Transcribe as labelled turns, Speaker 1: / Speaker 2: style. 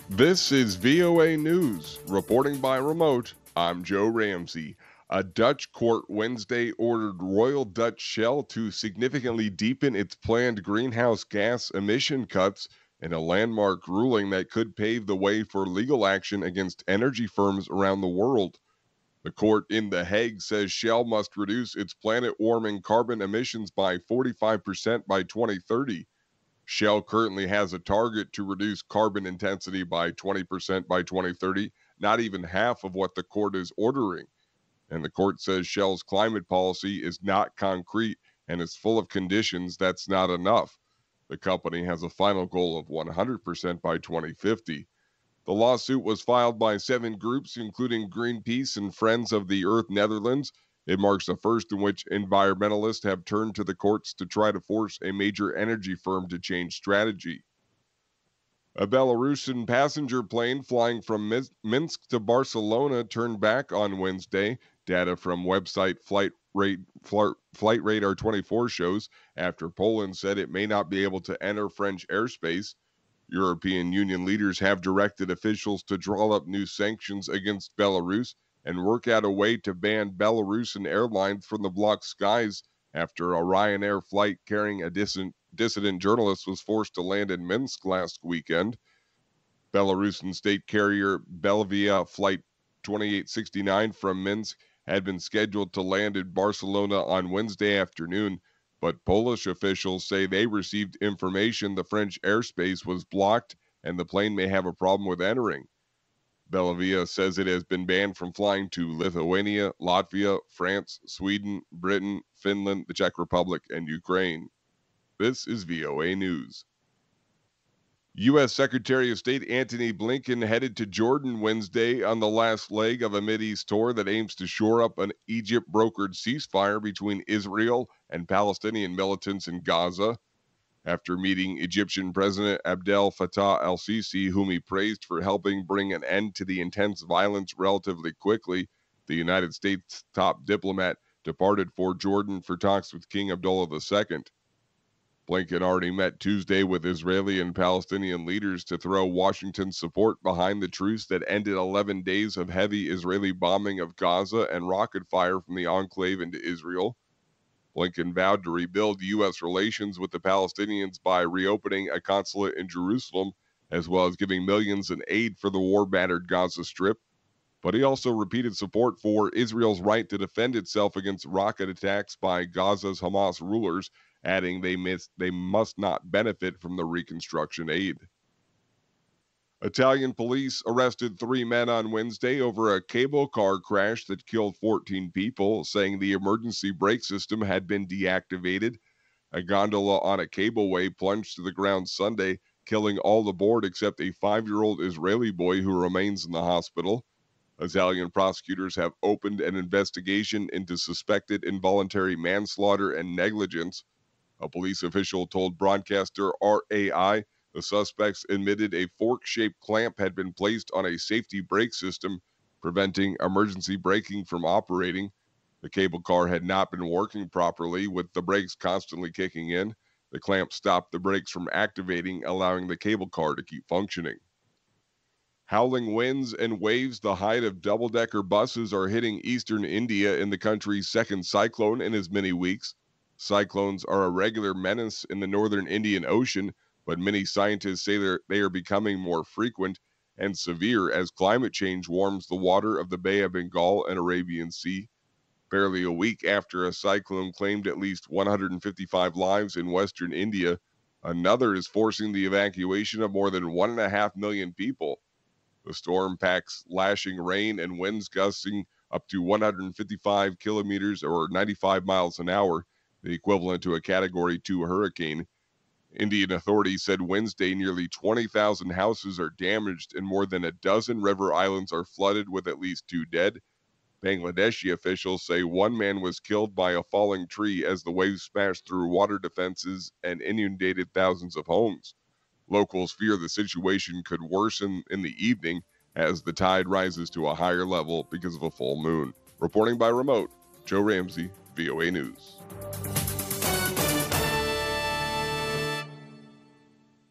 Speaker 1: This is VOA News. Reporting by remote, I'm Joe Ramsey. A Dutch court Wednesday ordered Royal Dutch Shell to significantly deepen its planned greenhouse gas emission cuts in a landmark ruling that could pave the way for legal action against energy firms around the world. The court in The Hague says Shell must reduce its planet warming carbon emissions by 45% by 2030. Shell currently has a target to reduce carbon intensity by 20% by 2030, not even half of what the court is ordering. And the court says Shell's climate policy is not concrete and is full of conditions that's not enough. The company has a final goal of 100% by 2050. The lawsuit was filed by 7 groups, including Greenpeace and Friends of the Earth Netherlands. It marks the first in which environmentalists have turned to the courts to try to force a major energy firm to change strategy. A Belarusian passenger plane flying from Minsk to Barcelona turned back on Wednesday, data from website Flight Radar 24 shows, after Poland said it may not be able to enter French airspace. European Union leaders have directed officials to draw up new sanctions against Belarus and work out a way to ban Belarusian airlines from the bloc's skies after a Ryanair flight carrying a dissident journalist was forced to land in Minsk last weekend. Belarusian state carrier Belvia Flight 2869 from Minsk had been scheduled to land in Barcelona on Wednesday afternoon, but Polish officials say they received information the French airspace was blocked and the plane may have a problem with entering. Belvia says it has been banned from flying to Lithuania, Latvia, France, Sweden, Britain, Finland, the Czech Republic, and Ukraine. This is VOA News. U.S. Secretary of State Antony Blinken headed to Jordan Wednesday on the last leg of a Mideast tour that aims to shore up an Egypt-brokered ceasefire between Israel and Palestinian militants in Gaza. After meeting Egyptian President Abdel Fattah el-Sisi, whom he praised for helping bring an end to the intense violence relatively quickly, the United States top diplomat departed for Jordan for talks with King Abdullah II. Blinken already met Tuesday with Israeli and Palestinian leaders to throw Washington's support behind the truce that ended 11 days of heavy Israeli bombing of Gaza and rocket fire from the enclave into Israel. Blinken vowed to rebuild U.S. relations with the Palestinians by reopening a consulate in Jerusalem, as well as giving millions in aid for the war-battered Gaza Strip. But he also repeated support for Israel's right to defend itself against rocket attacks by Gaza's Hamas rulers, adding they must not benefit from the reconstruction aid. Italian police arrested 3 men on Wednesday over a cable car crash that killed 14 people, saying the emergency brake system had been deactivated. A gondola on a cableway plunged to the ground Sunday, killing all aboard except a 5-year-old Israeli boy who remains in the hospital. Italian prosecutors have opened an investigation into suspected involuntary manslaughter and negligence. A police official told broadcaster RAI the suspects admitted a fork-shaped clamp had been placed on a safety brake system, preventing emergency braking from operating. The cable car had not been working properly, with the brakes constantly kicking in. The clamp stopped the brakes from activating, allowing the cable car to keep functioning. Howling winds and waves the height of double-decker buses are hitting eastern India in the country's second cyclone in as many weeks. Cyclones are a regular menace in the northern Indian Ocean, but many scientists say they are becoming more frequent and severe as climate change warms the water of the Bay of Bengal and Arabian Sea. Barely a week after a cyclone claimed at least 155 lives in western India, another is forcing the evacuation of more than 1.5 million people. The storm packs lashing rain and winds gusting up to 155 kilometers or 95 miles an hour, the equivalent to a Category 2 hurricane. Indian authorities said Wednesday nearly 20,000 houses are damaged and more than a dozen river islands are flooded with at least 2 dead. Bangladeshi officials say 1 man was killed by a falling tree as the waves smashed through water defenses and inundated thousands of homes. Locals fear the situation could worsen in the evening as the tide rises to a higher level because of a full moon. Reporting by remote, Joe Ramsey, VOA News.